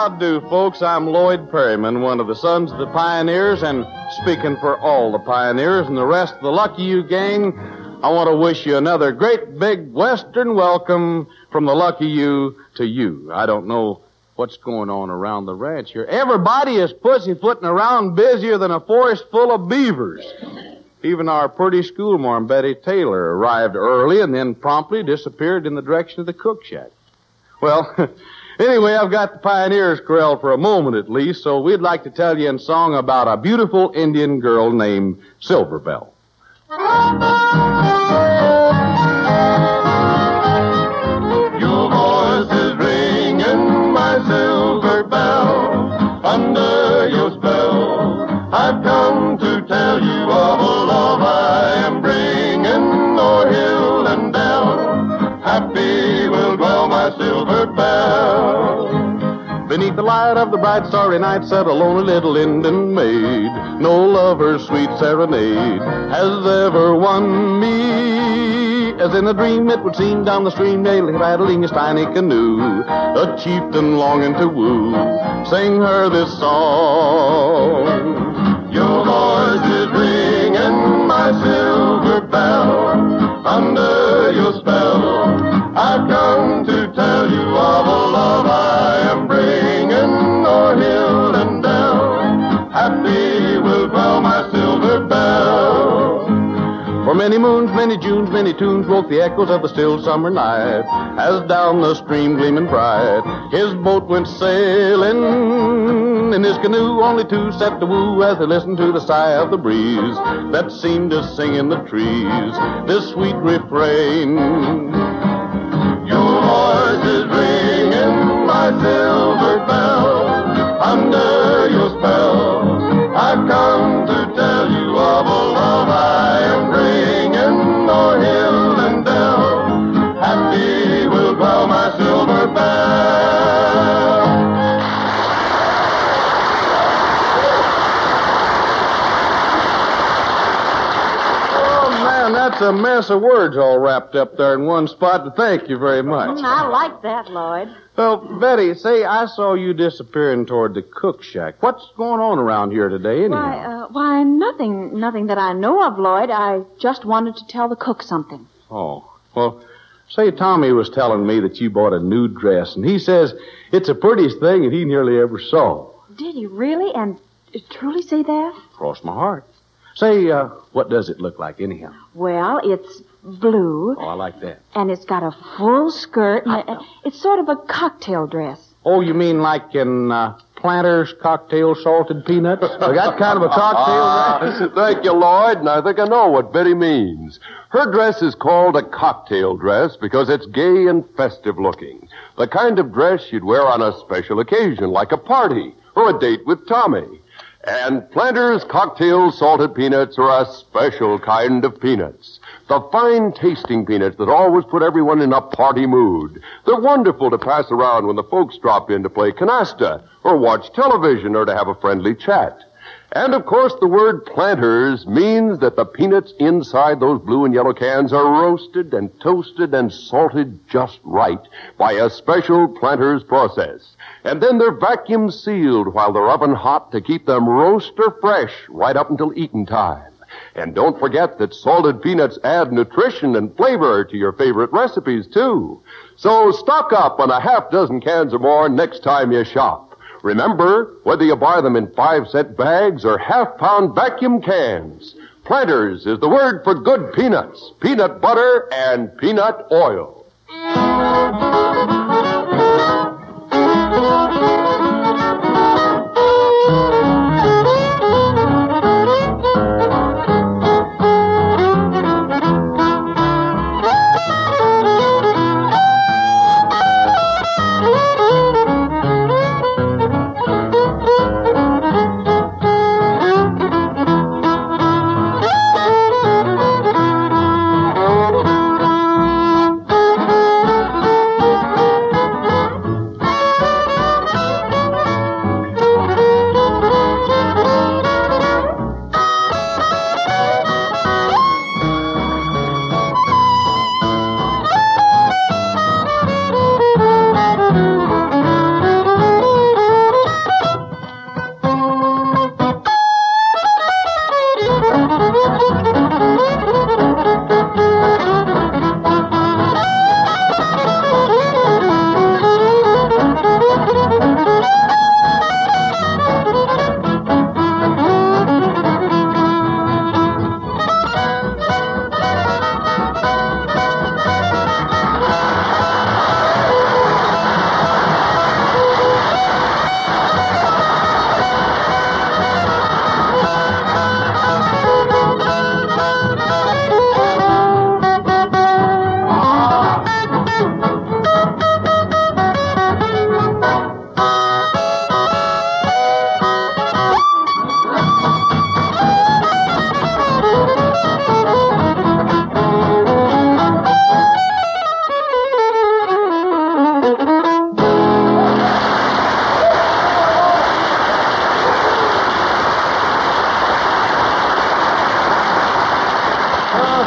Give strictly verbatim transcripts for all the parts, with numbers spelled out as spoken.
How do, folks? I'm Lloyd Perryman, one of the sons of the pioneers, and speaking for all the pioneers and the rest of the Lucky You gang, I want to wish you another great big Western welcome from the Lucky You to you. I don't know what's going on around the ranch here. Everybody is pussyfooting around busier than a forest full of beavers. Even our pretty schoolmarm, Betty Taylor, arrived early and then promptly disappeared in the direction of the cook shack. Well, anyway, I've got the pioneers corralled for a moment at least, so we'd like to tell you in song about a beautiful Indian girl named Silver Bell. Your voice is ringing, my silver bell. Under your spell, I've come to tell you of a love I am bringing o'er hill and dell. Happy will dwell my silver bell. Beneath the light of the bright starry night sat a lonely little Indian maid. No lover's sweet serenade has ever won me. As in a dream it would seem down the stream, gaily rattling his tiny canoe, a chieftain longing to woo, sing her this song. Your voice is ringing, my silver bell. Under your spell, I've come to tell you of a love I am bringing o'er hill and dell. Happy will dwell my silver bell. For many moons, many Junes, many tunes woke the echoes of the still summer night, as down the stream gleaming bright his boat went sailing. In his canoe only two sat to woo as they listened to the sigh of the breeze that seemed to sing in the trees this sweet refrain. Your voice is ringing, my silver bell. Under your spell, I've come to tell you of a love I am bringing o'er hill and dell. Happy will dwell my silver bell. Oh, man, that's a mess of words all wrapped up there in one spot. Thank you very much. Mm, I like that, Lloyd. Well, Betty, say, I saw you disappearing toward the cook shack. What's going on around here today, anyhow? Why, uh, why, nothing, nothing that I know of, Lloyd. I just wanted to tell the cook something. Oh, well, say, Tommy was telling me that you bought a new dress, and he says it's the prettiest thing that he nearly ever saw. Did he really and truly say that? Cross my heart. Say, uh, what does it look like, anyhow? Well, it's blue. Oh, I like that. And it's got a full skirt. And it- it's sort of a cocktail dress. Oh, you mean like in uh, Planters Cocktail Salted Peanuts? Or that kind of a cocktail dress? Thank you, Lloyd, and I think I know what Betty means. Her dress is called a cocktail dress because it's gay and festive looking. The kind of dress you'd wear on a special occasion, like a party or a date with Tommy. And Planters Cocktail Salted Peanuts are a special kind of peanuts. The fine-tasting peanuts that always put everyone in a party mood. They're wonderful to pass around when the folks drop in to play canasta or watch television or to have a friendly chat. And, of course, the word Planters means that the peanuts inside those blue and yellow cans are roasted and toasted and salted just right by a special Planters process. And then they're vacuum sealed while they're oven hot to keep them roaster fresh right up until eating time. And don't forget that salted peanuts add nutrition and flavor to your favorite recipes, too. So stock up on a half dozen cans or more next time you shop. Remember, whether you buy them in five-cent bags or half-pound vacuum cans, Planters is the word for good peanuts, peanut butter, and peanut oil.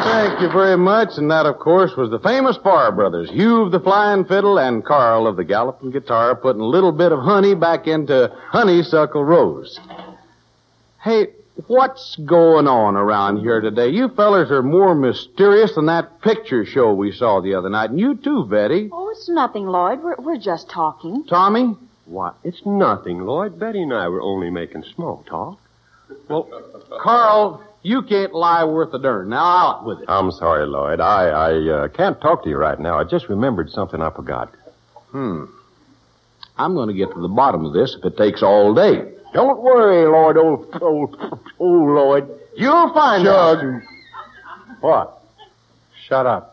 Thank you very much. And that, of course, was the famous Farr brothers, Hugh of the Flying Fiddle and Carl of the Galloping Guitar, putting a little bit of honey back into Honeysuckle Rose. Hey, what's going on around here today? You fellers are more mysterious than that picture show we saw the other night. And you too, Betty. Oh, it's nothing, Lloyd. We're, we're just talking. Tommy? What? It's nothing, Lloyd. Betty and I were only making small talk. Well, Carl, you can't lie worth a darn. Now, out with it. I'm sorry, Lloyd. I, I uh, can't talk to you right now. I just remembered something I forgot. Hmm. I'm going to get to the bottom of this if it takes all day. Don't worry, Lloyd, old, old, old Lloyd. You'll find Jug. out. What? Shut up.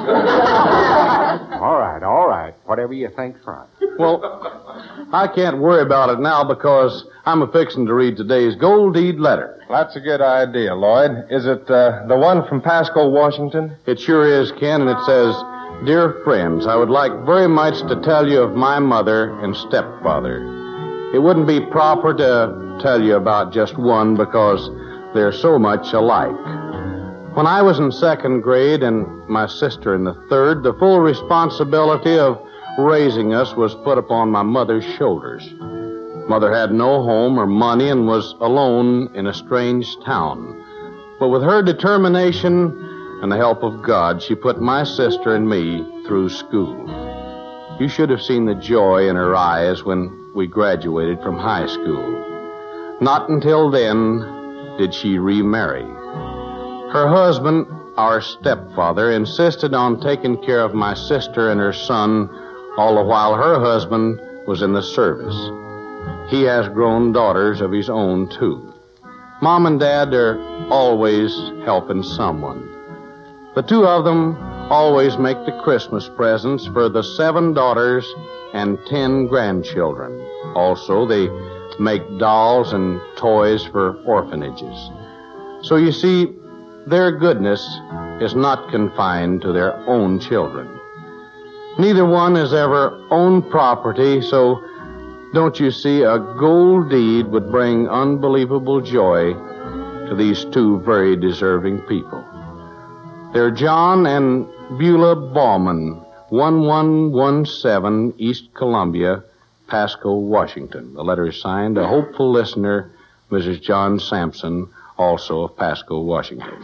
all right, all right. Whatever you think's right. Well, I can't worry about it now because I'm a-fixing to read today's Gold Deed letter. That's a good idea, Lloyd. Is it uh, the one from Pasco, Washington? It sure is, Ken, and it says, Dear friends, I would like very much to tell you of my mother and stepfather. It wouldn't be proper to tell you about just one because they're so much alike. When I was in second grade and my sister in the third, the full responsibility of raising us was put upon my mother's shoulders. Mother had no home or money and was alone in a strange town. But with her determination and the help of God, she put my sister and me through school. You should have seen the joy in her eyes when we graduated from high school. Not until then did she remarry. Her husband, our stepfather, insisted on taking care of my sister and her son, all the while her husband was in the service. He has grown daughters of his own, too. Mom and Dad are always helping someone. The two of them always make the Christmas presents for the seven daughters and ten grandchildren. Also, they make dolls and toys for orphanages. So you see, their goodness is not confined to their own children. Neither one has ever owned property, so don't you see, a gold deed would bring unbelievable joy to these two very deserving people. They're John and Beulah Bauman, eleven seventeen East Columbia, Pasco, Washington. The letter is signed, a hopeful listener, Missus John Sampson, also of Pasco, Washington.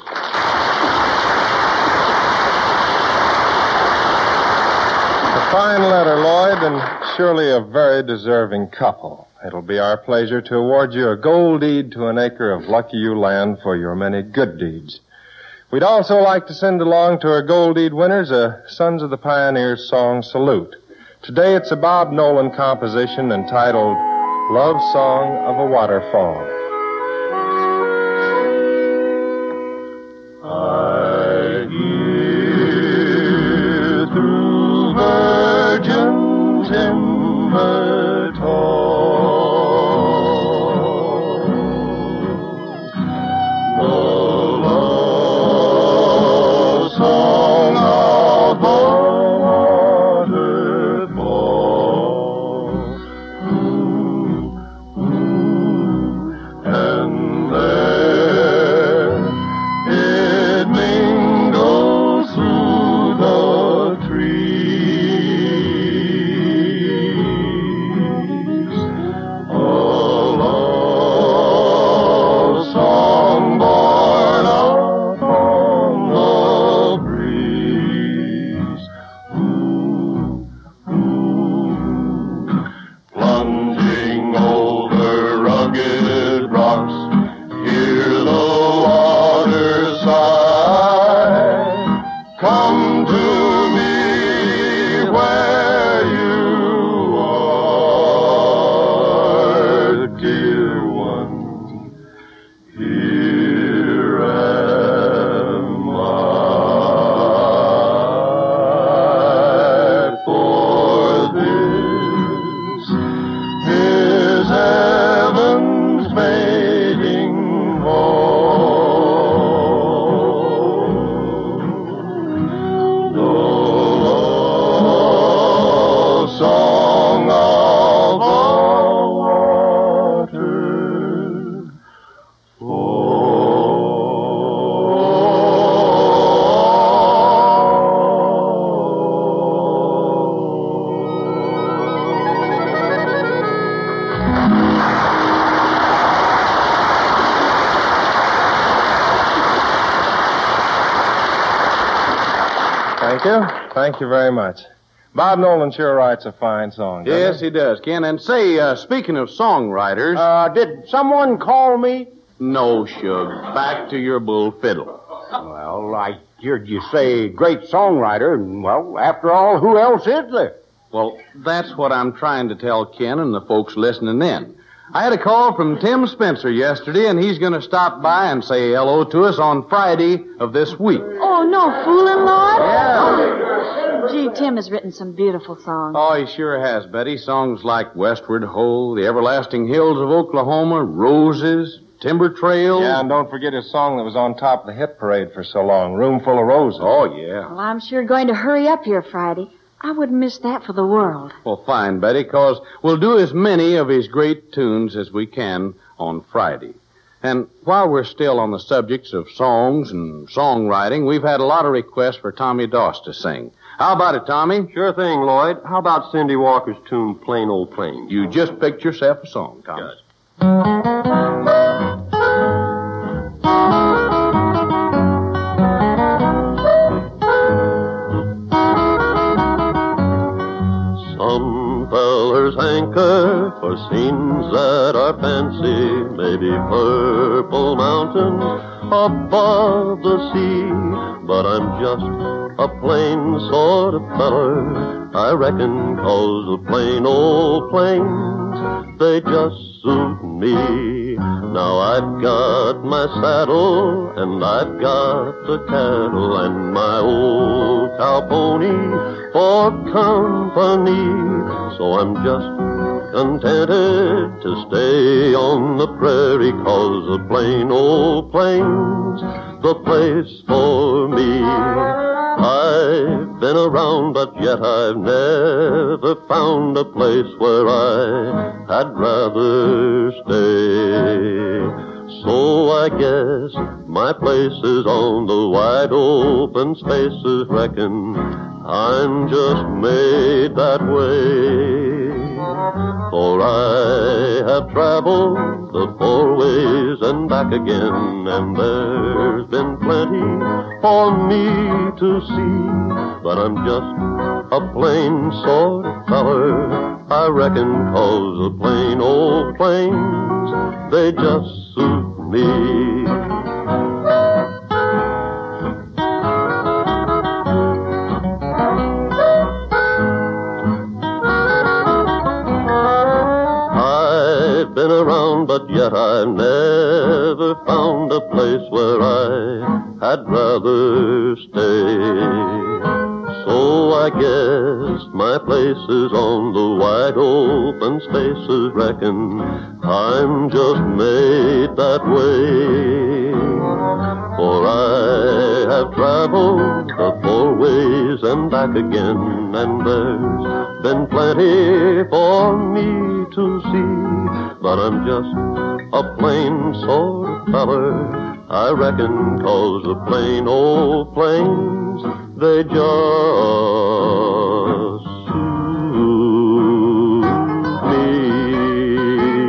A fine letter, Lloyd, and surely a very deserving couple. It'll be our pleasure to award you a gold deed to an acre of Lucky You land for your many good deeds. We'd also like to send along to our gold deed winners a Sons of the Pioneers song salute. Today it's a Bob Nolan composition entitled Love Song of a Waterfall. I hear through virgin timber tall the love song of a waterfall. Ooh, ooh, Thank you. Thank you very much. Bob Nolan sure writes a fine song, doesn't Yes, he does, Ken. And say, uh, speaking of songwriters... Uh, did someone call me? No, Shug. Back to your bull fiddle. Well, I heard you say great songwriter, and, well, after all, who else is there? Well, that's what I'm trying to tell Ken and the folks listening in. I had a call from Tim Spencer yesterday, and he's going to stop by and say hello to us on Friday of this week. Oh, no fooling, Lord? Yeah. Gee, Tim has written some beautiful songs. Oh, he sure has, Betty. Songs like Westward Ho, The Everlasting Hills of Oklahoma, Roses, Timber Trail. Yeah, and don't forget his song that was on top of the hit parade for so long, Room Full of Roses. Oh, yeah. Well, I'm sure going to hurry up here Friday. I wouldn't miss that for the world. Well, fine, Betty, because we'll do as many of his great tunes as we can on Friday. And while we're still on the subjects of songs and songwriting, we've had a lot of requests for Tommy Doss to sing. How about it, Tommy? Sure thing, Lloyd. How about Cindy Walker's tune, Plain Old Plain? You just picked yourself a song, Tommy. Some fellers hanker for scenes that are fancy, maybe purple mountains above the sea. But I'm just a plain sort of feller, I reckon, 'cause the plain old plains, they just suit me. Now I've got my saddle, and I've got the cattle, and my old cow pony for company. So I'm just contented to stay on the prairie, 'cause the plain old plains, the place for me. I've been around, but yet I've never found a place where I had rather stay. So I guess my place is on the wide open spaces, reckon I'm just made that way. For I have traveled the four ways and back again, and there's been plenty for me to see. But I'm just a plain sort of feller, I reckon, 'cause the plain old plains, they just suit me. Been around, but yet I've never found a place where I had rather stay. So I guess my place is on the wide open spaces, reckon I'm just made that way. For I have traveled the four ways and back again, and there's been plenty for me to see. But I'm just a plain sort of feller, I reckon, 'cause the plain old plains, they just suit me.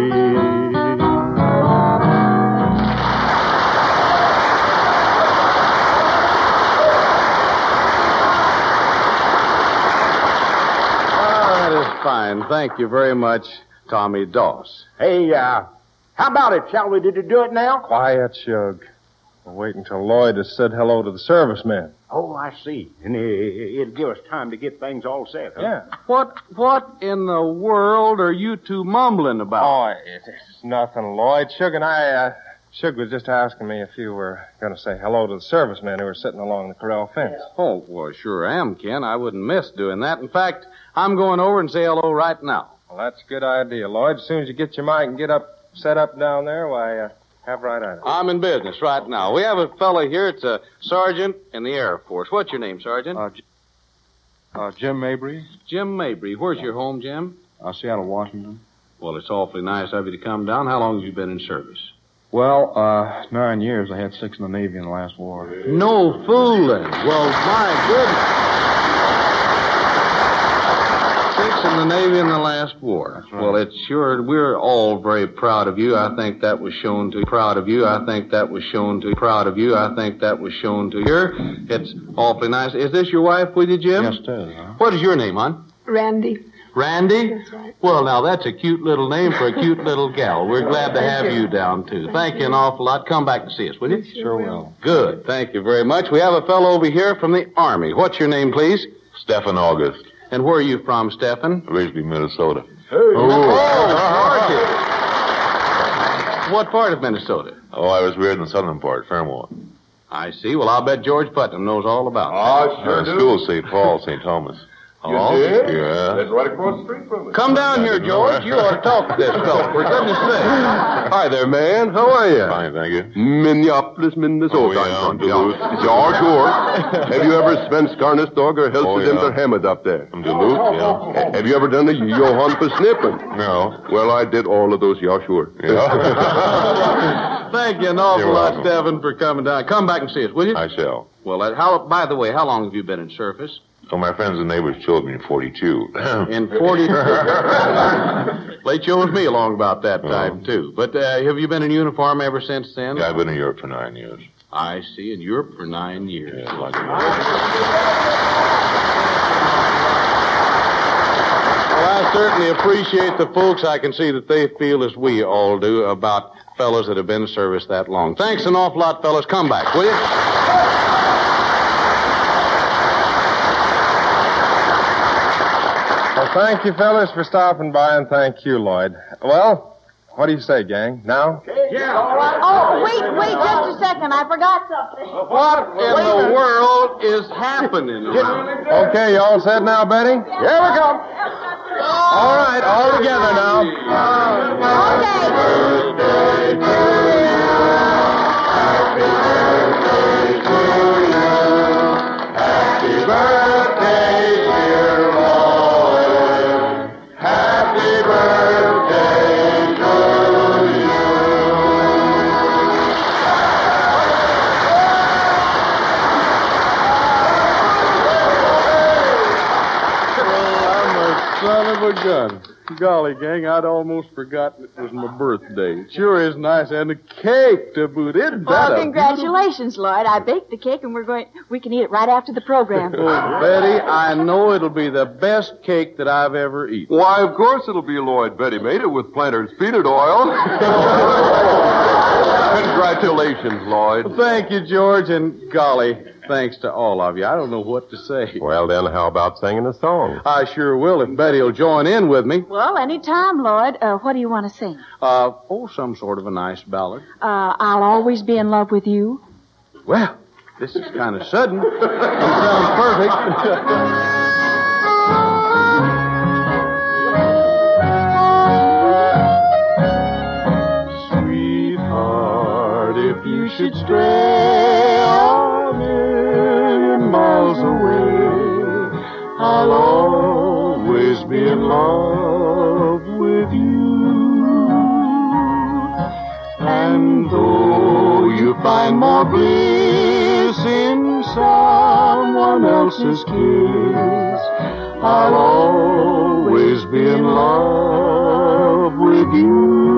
Ah, that is fine. Thank you very much, Tommy Doss. Hey, uh, how about it? Shall we do do it now? Quiet, Shug. We'll wait until Lloyd has said hello to the servicemen. Oh, I see. And it, it'll give us time to get things all set, huh? Yeah. What, what in the world are you two mumbling about? Oh, it's nothing, Lloyd. Shug and I, uh, Shug was just asking me if you were going to say hello to the servicemen who were sitting along the corral fence. Oh, well, sure am, Ken. I wouldn't miss doing that. In fact, I'm going over and say hello right now. Well, that's a good idea, Lloyd. As soon as you get your mic and get up, set up down there, why, uh, have right at it. I'm in business right now. We have a fella here. It's a sergeant in the Air Force. What's your name, Sergeant? Uh, J- uh, Jim Mabry, Jim Mabry. Where's your home, Jim? uh, Seattle, Washington. Well, it's awfully nice of you to come down. How long have you been in service? Well, uh, nine years. I had six in the Navy in the last war. No fooling. Well, my goodness. Six in the Navy in the last war. That's right. Well, it's sure, we're all very proud of you. I think that was shown to, proud of you. I think that was shown to, proud of you. I think that was shown to here. It's awfully nice. Is this your wife with you, Jim? Yes, it is. Huh? What is your name, hon? Randy. Randy? That's right. Well, now, that's a cute little name for a cute little gal. We're glad to have you down, too. Thank you an awful lot. Come back and see us, will you? Sure will. Good. Thank you very much. We have a fellow over here from the Army. What's your name, please? Stephen August, And where are you from, Stephen? originally Minnesota. Oh, what part of Minnesota? Oh, I was reared in the southern part, Fairmont. I see. Well, I'll bet George Putnam knows all about it. Uh, school, Saint Paul, Saint Thomas. Oh, Yeah. right across the street from me. come down here, George. You ought to talk to this fellow, for goodness sake. Hi there, man. How are you? Fine, thank you. Minneapolis, Minnesota. Oh, I'm yeah, from Duluth. Yeah, sure. Have you ever spent Skarnesdorg or Oh, Hilferdin yeah. or Hammond up there? From Duluth, yeah. Have you ever done a Johann for snipping? No. Well, I did all of those, yeah, sure. Yeah. Thank you an awful You're lot, welcome. Stephen, for coming down. Come back and see us, will you? I shall. Well, uh, how? By the way, how long have you been in service? So my friends and neighbors killed me in forty-two. In forty. They chose me along about that time, too. But uh, have you been in uniform ever since then? Yeah, I've been in Europe for nine years. I see. In Europe for nine years. Yeah, like Well, I certainly appreciate the folks. I can see that they feel as we all do about fellows that have been in service that long. Thanks an awful lot, fellas. Come back, will you? Well, thank you, fellas, for stopping by, and thank you, Lloyd. Well, what do you say, gang? Now? Oh, wait, wait just a second. I forgot something. What in the world is happening around? Okay, you all set now, Betty? Here we come. All right, all together now. Okay. Happy birthday, dear Lloyd. Happy birthday to I'm a son of a gun. Golly, gang, I'd almost forgotten it was my birthday. It sure is nice, and a cake to boot. Isn't that Well, a congratulations, Lloyd. I baked the cake, and we're going. We can eat it right after the program. Oh, Betty, I know it'll be the best cake that I've ever eaten. Why, of course it'll be Lloyd. Betty made it with Planter's peanut oil. Congratulations, Lloyd. Thank you, George, and golly, thanks to all of you. I don't know what to say. Well, then, how about singing a song? I sure will if Betty will join in with me. Well, any time, Lloyd. Uh, what do you want to sing? Uh, oh, some sort of a nice ballad. Uh, I'll always be in love with you. Well, this is kind of sudden. It sounds perfect. Sweetheart, if you should stray a million miles away, I'll always be in love with you. And though you find more bliss in someone else's kiss, I'll always be in love with you.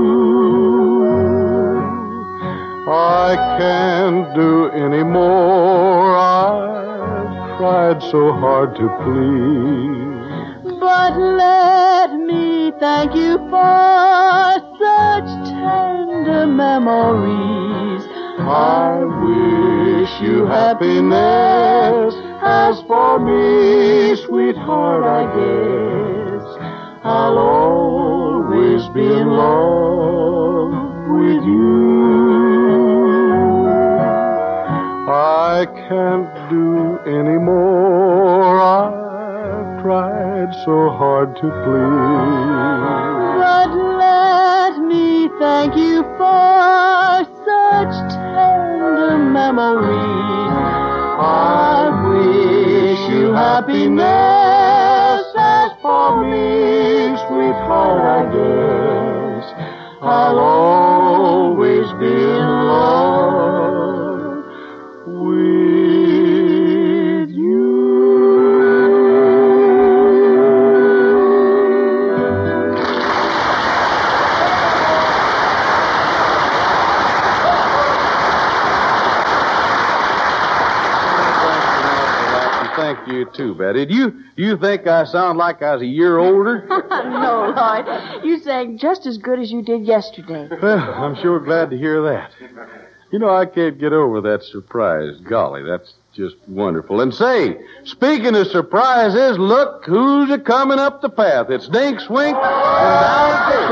I can't do any more. I've tried so hard to please. But let me thank you for such tender memories. I wish you happiness. As for me, sweetheart, I guess I'll always be in love with you. I can't do any more. I've tried so hard to please. But let me thank you for such tender memories. I wish you happiness. As for me, sweetheart, I guess I'll always be in love with you. thank you, too, Betty. Do you, do you think I sound like I was a year older? No, Lloyd. You sang just as good as you did yesterday. Well, I'm sure glad to hear that. You know, I can't get over that surprise. Golly, that's just wonderful. And say, speaking of surprises, look who's a coming up the path. It's Dink Swink and Al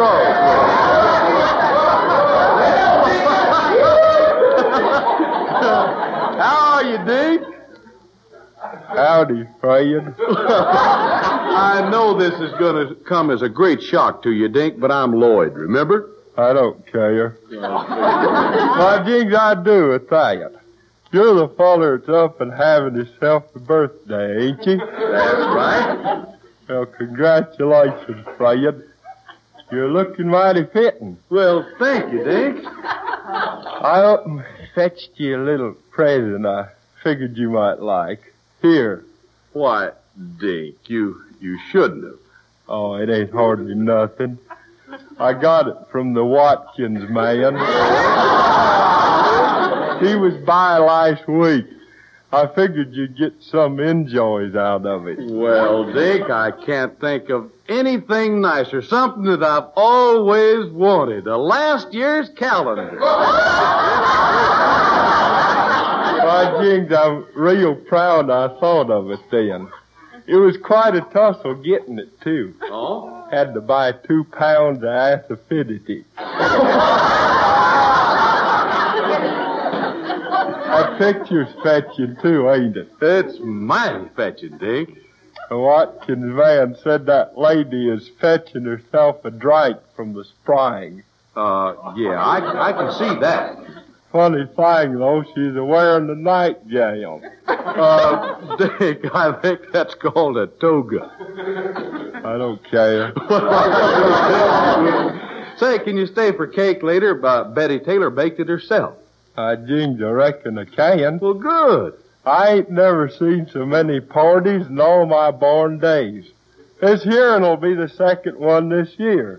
How are you, Dink? Howdy, Fred. I know this is going to come as a great shock to you, Dink, but I'm Lloyd, remember? I don't care. My jigs, I do, I tell you. You're the feller that's up and having yourself a birthday, ain't you? That's right. Well, congratulations, Fred. You're looking mighty fitting. Well, thank you, Dink. I up and fetched you a little present I figured you might like. Here. Why, Dink, you, you shouldn't have. Oh, it ain't hardly nothing. I got it from the Watkins man. He was by last week. I figured you'd get some enjoys out of it. Well, Dink, I can't think of anything nicer. Something that I've always wanted. A last year's calendar. Why, Jings, I'm real proud I thought of it then. It was quite a tussle getting it, too. Oh? Had to buy two pounds of acidity. That picture's fetching, too, ain't it? It's mighty fetching, Dink. The Watkins man said that lady is fetching herself a drink from the spring. Uh, yeah, I, I can see that. Funny thing, though, she's wearing the nightgown. Uh, Dink, I think that's called a toga. I don't care. Say, can you stay for cake later? Uh, Betty Taylor baked it herself. I James, I reckon I can. Well, good. I ain't never seen so many parties in all my born days. This hearing'll be the second one this year.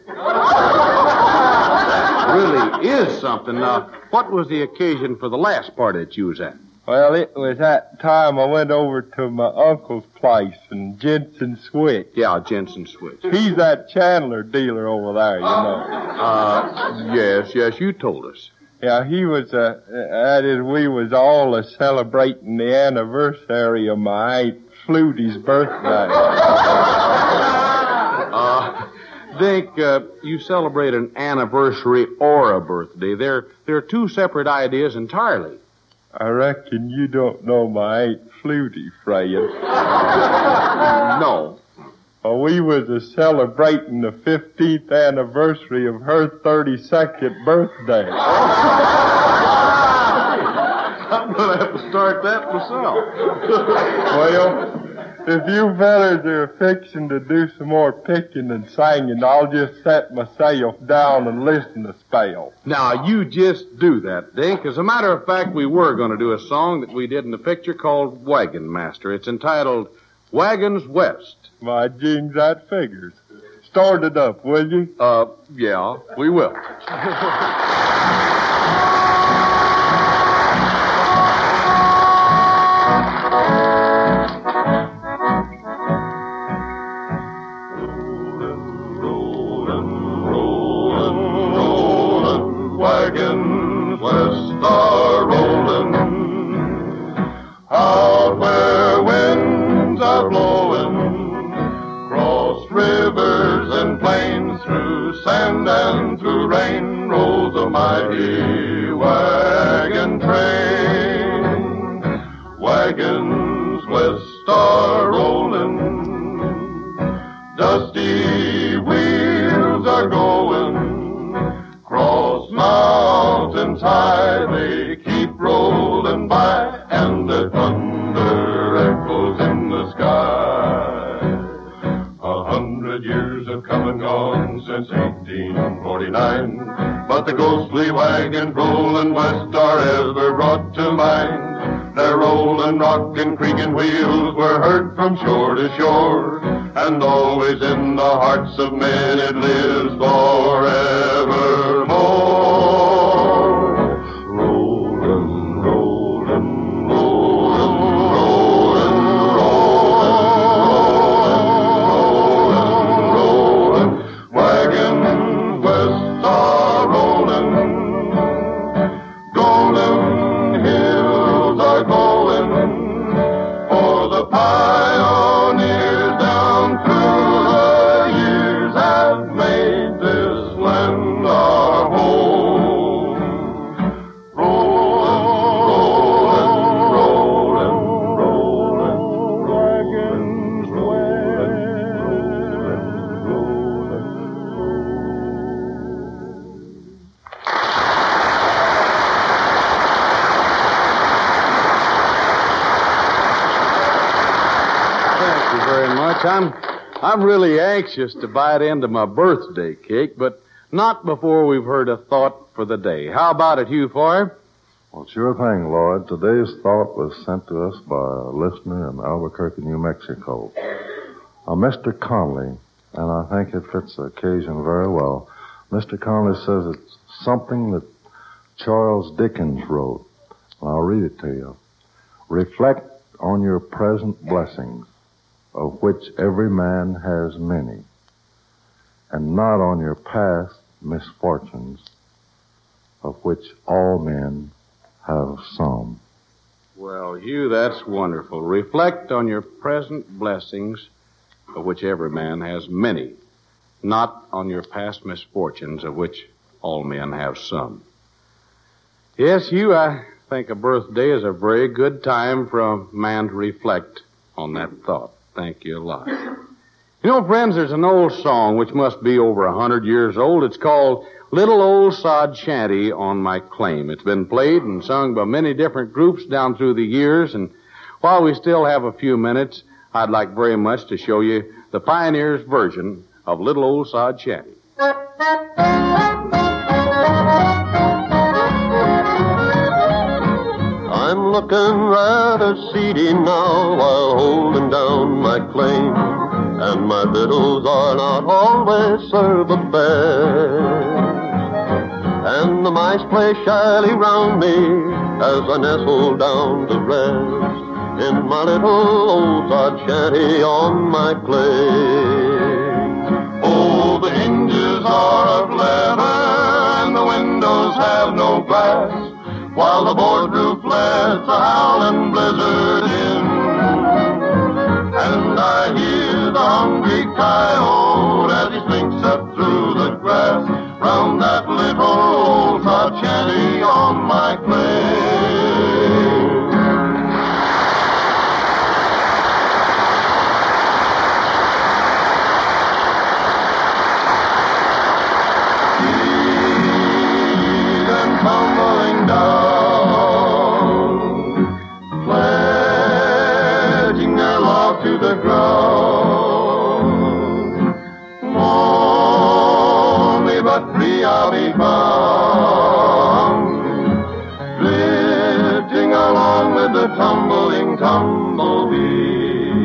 Really is something. Now, what was the occasion for the last party that you was at? Well, it was that time I went over to my uncle's place in Jensen Switch. Yeah, Jensen Switch. He's that Chandler dealer over there, you know. Uh, yes, yes, you told us. Yeah, he was, uh, that is, we was all uh, celebrating the anniversary of my Aunt Flutie's birthday. Uh, Dink, uh, you celebrate an anniversary or a birthday. They're, they're two separate ideas entirely. I reckon you don't know my Aunt Flutie, Fred. No. Well, we was uh, celebrating the fifteenth anniversary of her thirty-second birthday. I'm going to have to start that myself. Well, if you fellas are fixing to do some more picking and singing, I'll just set myself down and listen a spell. Now, you just do that, Dink. As a matter of fact, we were going to do a song that we did in the picture called Wagon Master. It's entitled Wagons West. My James, that figures. Start it up, will you? Uh, yeah, we will. Wagons west are rolling, out where winds are blowing, cross rivers and plains, through sand and through rain, rolls a mighty wagon train. Wagons west are rolling, dusty wheels are going, cross mountains high, they keep rolling by, and the thunder echoes in the sky. A hundred years have come and gone since eighteen forty-nine, but the ghostly wagons rolling west are ever brought to mind. Their rolling rock and creaking wheels were heard from shore to shore, and always in the hearts of men it lives forevermore. Rollin', rollin', rollin', rollin', rollin'. Thank you very much. I'm, I'm really anxious to bite into my birthday cake, but not before we've heard a thought for the day. How about it, Hugh Foy? Well, sure thing, Lloyd. Today's thought was sent to us by a listener in Albuquerque, New Mexico. A Mister Conley, and I think it fits the occasion very well. Mister Conley says it's something that Charles Dickens wrote. I'll read it to you. Reflect on your present blessings, of which every man has many, and not on your past misfortunes, of which all men have some. Well, Hugh, that's wonderful. Reflect on your present blessings, of which every man has many, not on your past misfortunes, of which all men have some. Yes, Hugh, I think a birthday is a very good time for a man to reflect on that thought. Thank you a lot. You know, friends, there's an old song which must be over a hundred years old. It's called Little Old Sod Shanty on My Claim. It's been played and sung by many different groups down through the years, and while we still have a few minutes, I'd like very much to show you the Pioneers' version of Little Old Sod Shanty. I'm looking rather seedy now while holding down my claim, and my victuals are not always served the best. And the mice play shyly round me as I nestle down to rest in my little old sod shanty on my claim. Oh, the hinges are of leather and the windows have no glass, while the board roof lets a howling blizzard in. And I hear the hungry coyote as he slinks up through the grass round that little old sod shanty on my claim. Heave and tumbling down, pledging their love to the ground. Lonely but free I'll be found, drifting along with the tumbling tumblebee.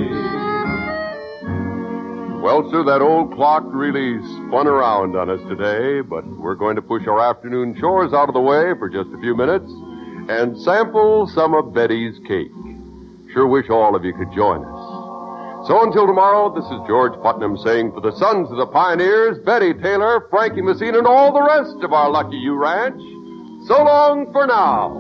Well, sir, that old clock really spun around on us today, but we're going to push our afternoon chores out of the way for just a few minutes and sample some of Betty's cake. Sure wish all of you could join us. So until tomorrow, this is George Putnam saying for the sons of the pioneers, Betty Taylor, Frankie Messina, and all the rest of our Lucky You Ranch, so long for now.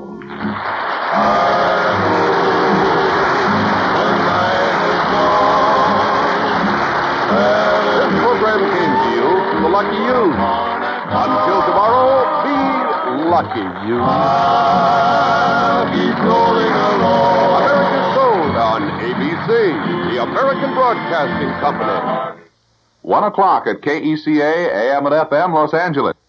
This program came to you from the Lucky You. Until tomorrow, be lucky, you. I'll keep rolling along. America's Sold on A B C, the American Broadcasting Company. One o'clock at K E C A, A M and F M, Los Angeles.